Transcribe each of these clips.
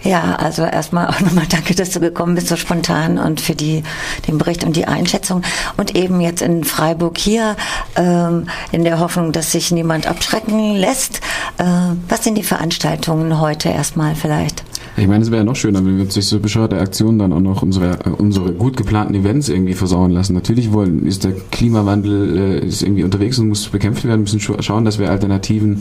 Ja, also erstmal auch nochmal danke, dass du gekommen bist, so spontan, und für den Bericht und die Einschätzung. Und eben jetzt in Freiburg hier, in der Hoffnung, dass sich niemand abschrecken lässt. Was sind die Veranstaltungen heute erstmal vielleicht? Ich meine, es wäre ja noch schöner, wenn wir uns durch so bescheuerte Aktionen dann auch noch unsere gut geplanten Events irgendwie versauen lassen. Natürlich ist der Klimawandel ist irgendwie unterwegs und muss bekämpft werden. Wir müssen schauen, dass wir Alternativen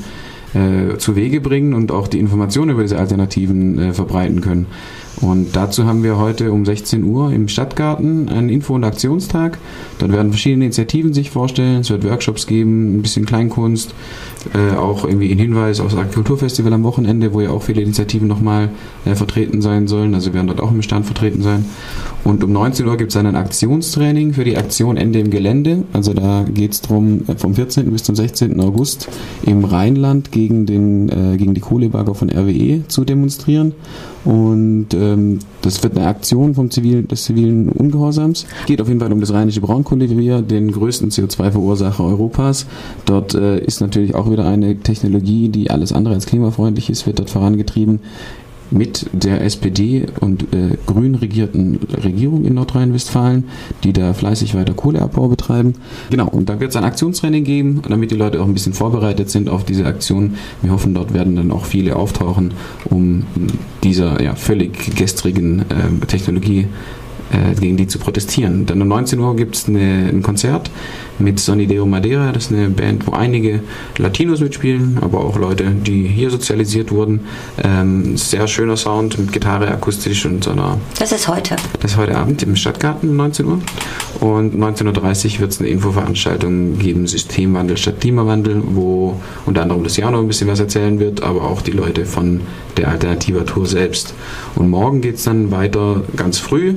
zu Wege bringen und auch die Informationen über diese Alternativen verbreiten können. Und dazu haben wir heute um 16 Uhr im Stadtgarten einen Info- und Aktionstag. Dort werden verschiedene Initiativen sich vorstellen. Es wird Workshops geben, ein bisschen Kleinkunst, auch irgendwie ein Hinweis auf das Kulturfestival am Wochenende, wo ja auch viele Initiativen nochmal vertreten sein sollen. Also wir werden dort auch im Stand vertreten sein. Und um 19 Uhr gibt es dann ein Aktionstraining für die Aktion Ende im Gelände. Also da geht es darum, vom 14. bis zum 16. August im Rheinland gegen die Kohlebagger von RWE zu demonstrieren. Und das wird eine Aktion des zivilen Ungehorsams. Geht auf jeden Fall um das rheinische Braunkohlerevier, den größten CO2-Verursacher Europas. Dort ist natürlich auch wieder eine Technologie, die alles andere als klimafreundlich ist, wird dort vorangetrieben mit der SPD und grün regierten Regierung in Nordrhein-Westfalen, die da fleißig weiter Kohleabbau betreiben. Genau, und da wird es ein Aktionstraining geben, damit die Leute auch ein bisschen vorbereitet sind auf diese Aktion. Wir hoffen, dort werden dann auch viele auftauchen, um dieser völlig gestrigen Technologie gegen die zu protestieren. Dann um 19 Uhr gibt es ein Konzert mit Sonideo Madeira. Das ist eine Band, wo einige Latinos mitspielen, aber auch Leute, die hier sozialisiert wurden. Sehr schöner Sound mit Gitarre, akustisch und so einer... Das ist heute? Das ist heute Abend im Stadtgarten um 19 Uhr. Und 19.30 Uhr wird es eine Infoveranstaltung geben, Systemwandel statt Klimawandel, wo unter anderem das Jano ein bisschen was erzählen wird, aber auch die Leute von der Alternativatur selbst. Und morgen geht es dann weiter ganz früh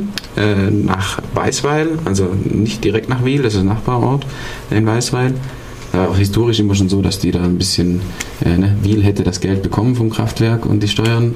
nach Weisweil, also nicht direkt nach Wil, das ist ein Nachbarort in Weisweil. Auch historisch immer schon so, dass die da ein bisschen, Wil hätte das Geld bekommen vom Kraftwerk und die Steuern,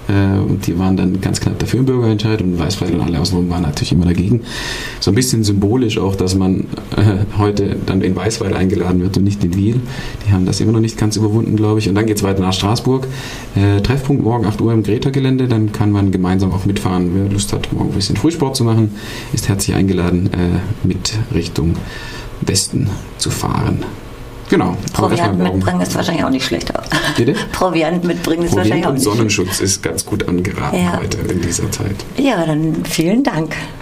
und die waren dann ganz knapp dafür im Bürgerentscheid, und Weisweil und alle außenrum waren natürlich immer dagegen. So ein bisschen symbolisch auch, dass man heute dann in Weisweil eingeladen wird und nicht in Wil. Die haben das immer noch nicht ganz überwunden, glaube ich. Und dann geht es weiter nach Straßburg. Treffpunkt morgen 8 Uhr im Greta-Gelände, dann kann man gemeinsam auch mitfahren. Wer Lust hat, morgen ein bisschen Frühsport zu machen, ist herzlich eingeladen, mit Richtung Westen zu fahren. Genau. Proviant mitbringen ist wahrscheinlich auch nicht schlecht. Bitte? Proviant mitbringen ist wahrscheinlich auch nicht schlecht. Und Sonnenschutz ist ganz gut angeraten heute in dieser Zeit. Ja, dann vielen Dank.